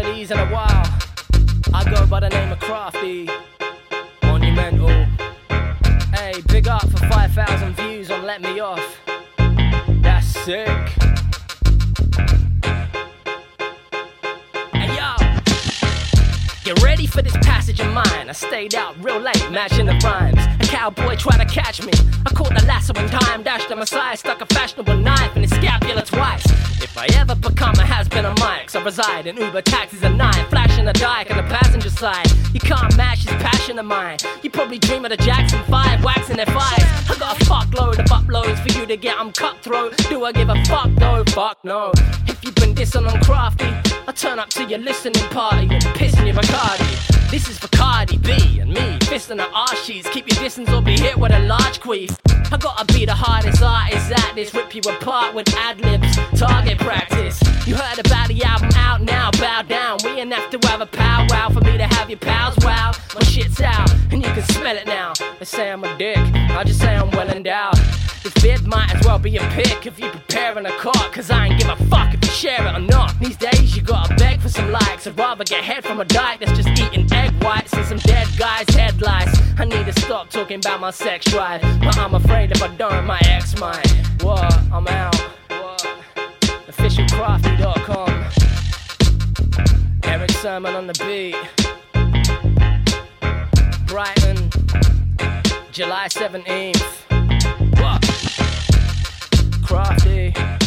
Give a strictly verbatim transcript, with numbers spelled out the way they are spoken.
of these in a while. I go by the name of Crafty. Monumental. Hey, big up for five thousand views on Let Me Off. That's sick. Hey yo, get ready for this passage of mine. I stayed out real late, matching the rhymes. A cowboy tried to catch me. I caught the lasso in time, dashed on my side, stuck a fashionable knife in his scapula twice. If I ever become a has-been on mics, I reside in Uber taxis at nine, flashing a dike on the passenger side. You can't match this passion of mine. You probably dream of the Jackson five, waxing their fives. I got a fuckload of uploads for you to get, I'm cutthroat. Do I give a fuck though? Fuck no. If you've been dissing on Crafty, I turn up to your listening party and piss in your Bacardi. This is for Cardi B and me, fisting the arse cheeks. Keep your distance or be hit with a large queef. I gotta be the hardest artist at this, rip you apart with ad-libs, target practice. You heard about the album out now, bow down. We ain't have to have a powwow for me to have your pals wow. My shit's out, and you can smell it now. They say I'm a dick, I just say I'm well endowed. This vid might as well be a pick if you're preparing a car, cause I ain't give a fuck if you share it or not. These days you gotta beg for some likes. I'd rather get head from a dyke that's just eating egg whites and some dead guy's headlights. I need to stop talking about my sex drive, but I'm afraid if I don't, my ex might. What? I'm out. What? official crafty dot com. Eric Sermon on the beat. Brighton, July seventeenth. What? Crafty.